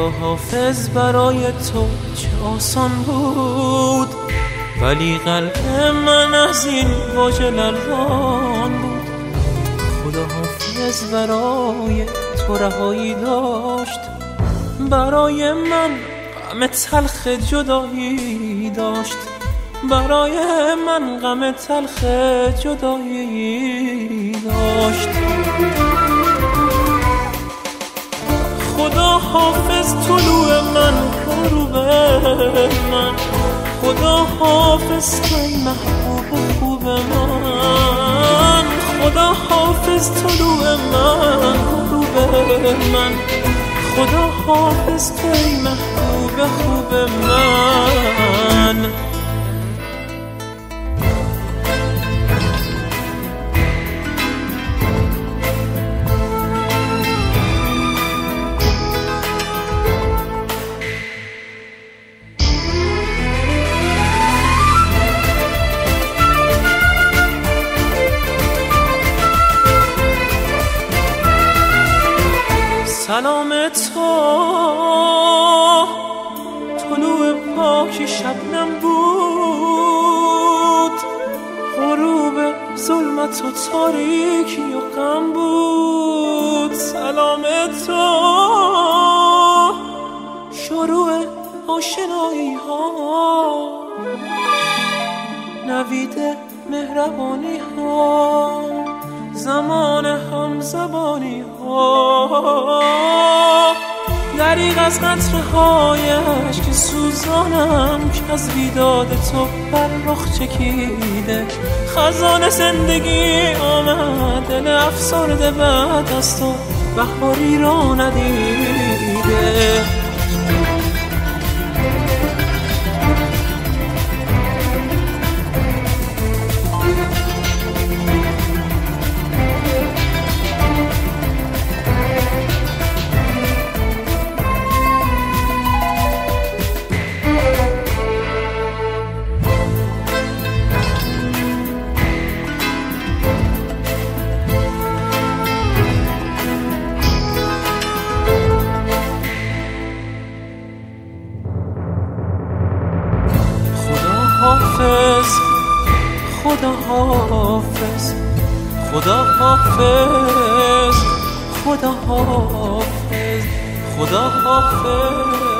خدا حافظ برای تو چه آسان بود، ولی قلب من از این واژه لرزان بود. خدا حافظ برای تو رهایی داشت، برای من غم تلخ جدایی داشت، برای من غم تلخ جدایی داشت. خدا حافظ طلوع من، غروب من، خدا حافظ توی محبوب خوب من، خدا حافظ طلوع من، غروب من، خدا حافظ توی محبوب خوب من. سلام تو طلوع پاک شبنم بود، غروب ظلمت و تاریکی و غم بود. سلام تو شروع آشنایی ها، نوید مهربانی ها، زمان هم زبانی ها، دریغ از قطره هایش که سوزانم که از بیداد تو بر رخ چکیده. خزان زندگی آمد، دل افسرده بعد از تو بهاری را ندیده. خدا حافظ، خدا حافظ، خدا حافظ، خدا حافظ.